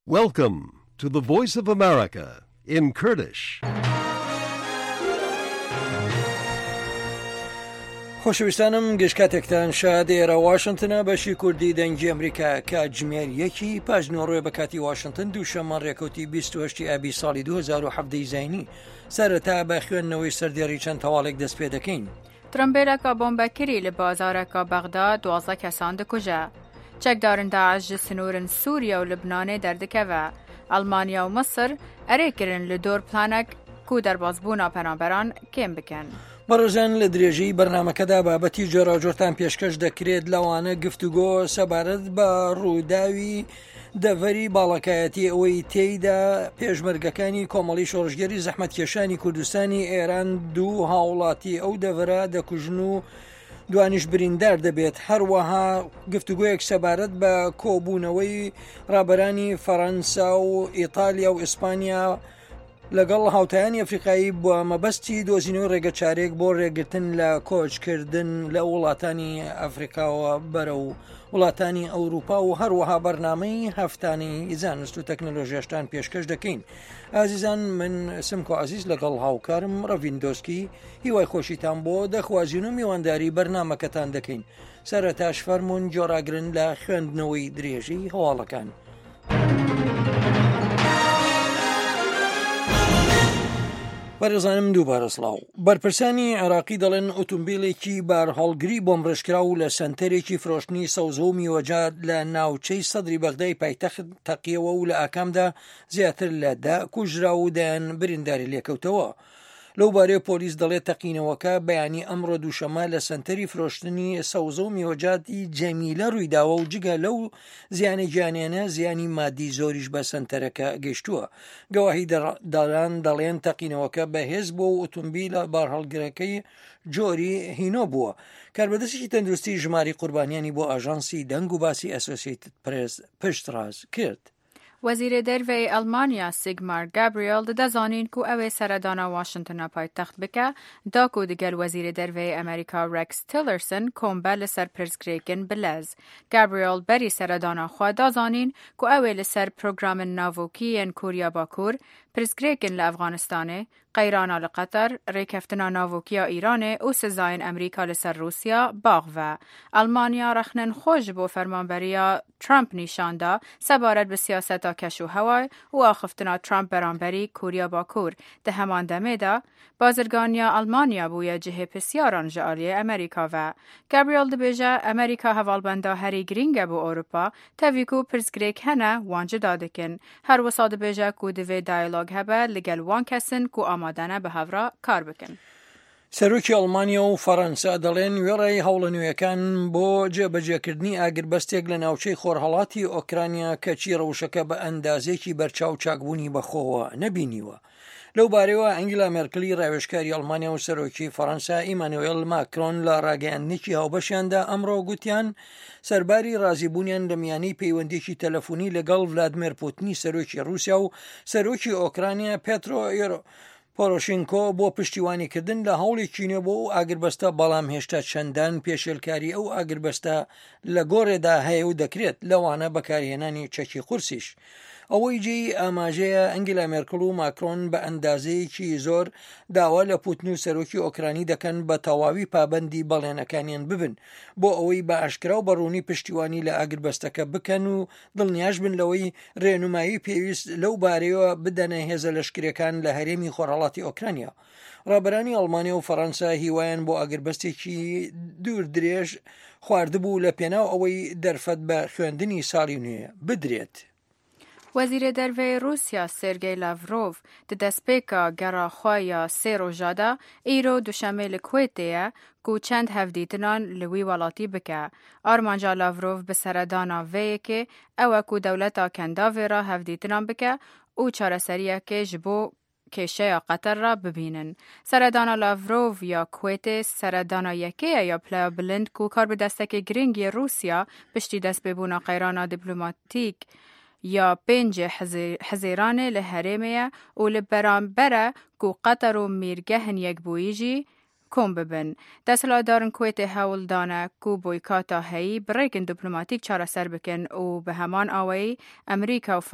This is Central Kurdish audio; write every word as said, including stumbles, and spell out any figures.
Welcome to the Voice of America in Kurdish. خۆشەویستانم گەشتکاتێکتان شاد ئێرە واشنگتنە بەشی کوردی دەنگی ئەمریکا کاتژمێر یەکی پاژنۆڕۆی بە کاتی واشنگتن دووشەممە ڕێکەوتی بیست و هەشت ئابی ساڵی دوو هەزار و هەفت زینی سەرەتا بە خوێندنەوەی سەردێڕی چەند تەواڵێک دەست پێ دەکەین. ترمبێلەکە بۆمبەکری لە بازارەکە بەغدا دوازدە کەسان دەکوژە. چەکدارن داعش ji سنوورن سووریا و لبنانê derdikeve. Almanya û Misir erêkirin li dor planek ku derbasbûna penaberan kêm bikin. بەڕێزان لە درێژەی بەرنامەکەدا بابەتی جۆراوجۆرتان پێشکەش دەکرێت لەوانە گفتوگۆ سەبارەت بە ڕووداوی دەڤەری باڵەکایەتی ئەوەی تێیدا پێشمەرگەکانی کۆمەڵی شۆڕژگەری زەحمەتکێشانی کوردستانی ئێران دوو هاوڵاتی ئەو دەڤەرە دەکوژن و دوانیش بریندار دەبێت. هەروەها گفتوگویەک سەبارەت بە کۆبوونەوەی ڕابەرانی فەڕەنسا و ئیتالیا و ئیسپانیا لەگەڵ هاوتایانی ئەفریقایی بۆ مەبەستی دۆزینەوەی ڕێگە چارێک بۆ ڕێگرتن لە کۆچکردن لە وڵاتانی ئەفریقاوە بەرە و وڵاتانی ئەوروپا و هەروەها بەرنامەی هەفتانەی زانست و تەکنۆلۆژیاشتان پێشکەش دەکەین. ئازیزان من سمکۆ عزیز لەگەڵ هاوکارم ڕەڤیندۆسکی هیوای خۆشیتان بۆ دەخوازیین و میوانداری بەرنامەکەتان دەکەین. سەرەتاش فەرمونون جۆراگرن لە خوێندنەوەی درێژەی هەواڵەکان. بەڕێزانم دووبارە سڵاو. بەرپرسانی عێراقی دەڵێن ئۆتۆمبیلێکی بارهەڵگری بۆمڕشکرا و لە سنتەرێکی فرۆشتنی سەوزە و میوەجات لە ناوچەی سەدری بەغدای پایتەخت تەقیەوە و لە ئاکامدا زیاتر لە دا کوژرا و دایان برینداری لێکەوتەوە. لەو بارەیە پۆلیس دەڵێت تەقینەوەکە بەیانی ئەمڕۆ دووشەمە لە سنتەری فرۆشتنی سەوزە و میوەجاتی جەمیلە ڕوویداوە و جگە لەو زیانی گیانێنە زیانی مادی زۆریش بە سنتەرەکە گەشتووە. گەواهی دەڵان دەڵێن تەقینەوەکە بەهێز بۆ ئۆتۆمبیلە بارهەڵگرەکەی جۆری هینۆ بووە. کاربەدەستێکی تەندروستی ژماری قوربانیانی بۆ ئاژانسی دەنگ و باسی ئەسۆسیێتد پرێس پشتڕاست کرد. وەزیرە دەرەوەی ئەڵمانیا سیگمار گابریێل دەزانین کو ئەوێ سەردانا واشنگتنە پایتەخت بکە داکو دەگەل وەزیرە دەرەوەی ئەمریکا ڕێکس تیلەرسن کۆمبە لەسەر پرسگرێکن بلەز. گابریێل بەری سەردانا خوا دەزانین کو ئەوێ لەسەر پرۆگرامن ناڤۆکیەن کوریا باکوور پرسگرێکن لە ئەفغانستانê قەیرانا لە قەتەر ڕێکەفتنا ناڤۆکیە ئیرانê û سزایên ئەمریکا لەسەر رووسیا باغڤە. ئەڵمانیا رەخنن خۆش بۆ فەرمانبەریya ترامپ نیشاندا سەبارەت بە سیاسەتا کەش و هەوای و ئاخفتنا ترامپ بەرامبەری کوریا باکوور. دە هەمان دەمێدا بازرگانیا ئەڵمانیا بوویە جهێ پرسیاران ji aliyê ئەمریکا ve. گابریێل dibêje ئەمریکا hevalbenda herî giring e bû Ewropa tevî ku pirsgirêk hene wan cuda dikin. Her wisa dibêje ku divê diyalog hebe li gel wan kesin ku amadene bi hevra kar bikin. سەرۆکی ئەڵمانیا و فەڕەنسا دەڵێن وێڕای هەوڵە نوێیەکان بۆ جێبەجێکردنی ئاگربەستێک لە ناوچەی خۆرهەڵاتی ئۆکرانیا کەچی ڕەوشەکە بە ئەندازێکی بەرچاو چاکبوونی بەخۆوە نەبینیوە. لەو بارەوە ئەنگلا مێرکلی ڕاوێژکاری ئەڵمانیا و سەرۆکی فەڕەنسا ئیمانوێل ماکرۆن لە ڕاگەیاندنێکی هاوبەشیاندا ئەمڕۆ گوتیان سەرباری ڕازیبوونیان لە میانەی پەیوەندیی تەلەفۆنی لەگەڵ ڤلادیمیر پوتینی سەرۆکی رووسیا و سەرۆکی ئۆکرانیا پێترۆ پۆرۆشێنکۆ بۆ پشتیوانیکردن لە هەوڵێکی نوێ بۆ ئەو ئاگربەستە بەڵام هێشتا چەندان پێشێلکاری ئەو ئاگربەستە لە گۆڕێدا هەیە و دەکرێت لەوانە بەکارهێنانی چەکی قورسیش. ئەوەی جێی ئاماژەیە ئەنگلا مێرکل و ماکرۆن بە ئەندازەیەکی زۆر داوا لە پوتین و سەرۆکی ئۆکرانی دەکەن بە تەواوی پابەندی بەڵێنەکانیان ببن بۆ ئەوەی بە ئاشکرا و بەڕوونی پشتیوانی لە ئاگربەستەکە بکەن و دڵنیاش بن لەوەی ڕێنمایی پێویست لەو بارەیەوە بدەنە هێزە لەشکرەکان لە هەرێمی خۆرهەڵاتی ئۆکرانیا. ڕابەرانی ئەڵمانیا و فەڕەنسا هیوایان بۆ ئاگربەستێکی دوور درێژ خواردبوو لە پێناو ئەوەی دەرفەت بە خوێندنی ساڵی نوێ بدرێت. وەزیرە دەرەوەی رووسیا سێرگەی لاڤرۆڤ di destpêka gera xwe ya sê roja de îro duşemê li Kuwêtê ku çend hevdîtinan li wî welatî bike. Armanca Lavrov bi seredana vê yekê ew e ku dewleta Kendavê ra hevdîtinan bike û çareseriyekê ji bo کێشەیە قەتەر را ببینن. سەردانا لاڤرۆڤ یا کوێتێ سەردانا یەکەیە یا پلە بلند کو کار بە دەستێکی گرنگی رووسیا پشتی دەست بێبوونا قەیرانا دیپلۆماتیک یا پێنج حەزێرانê li herêmê û li beramberê ku Qeter û mîrgehên yekbûyî jî کۆم ببن. دەسەڵاتدارن کوێتê hewl dane ku boykata heyî bi rêkên dîplomاتîk çareser bikin û bi heman awayî Amerîka û